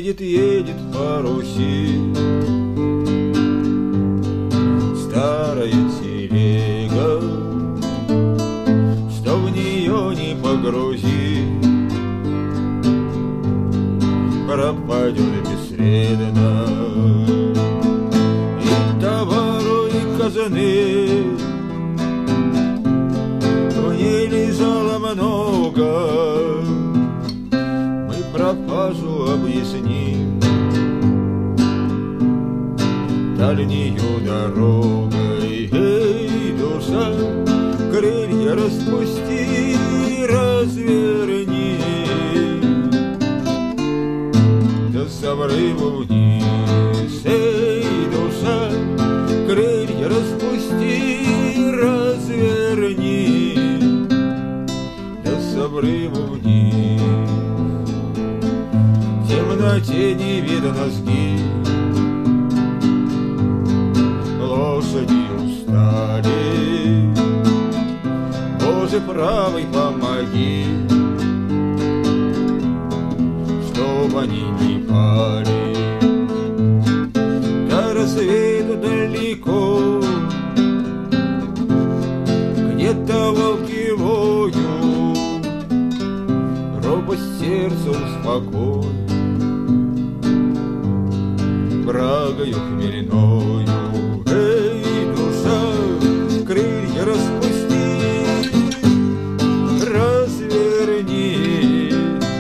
Едет, едет по Руси старая телега, что в нее не погрузи, пропадет бесследно. И товару, и казаны в ней лежало много. Мы пропажу объясним дальнею дорогой. Эй, душа, крылья распусти, разверни, да с обрыва вниз. Эй, душа, крылья распусти, разверни, да с обрыва вниз. В темноте не видно сгиб, лошади устали. Боже правый, помоги, чтоб они не пали. До рассвета далеко где-то волки воют, робость сердца успокой брагою хмельною. Эй, душа, крылья распусти, разверни,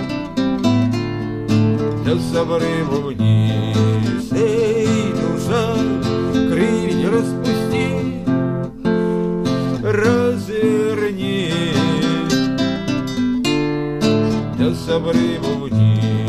да с обрыва вниз. Эй, душа, крылья распусти, разверни, да с обрыва вниз.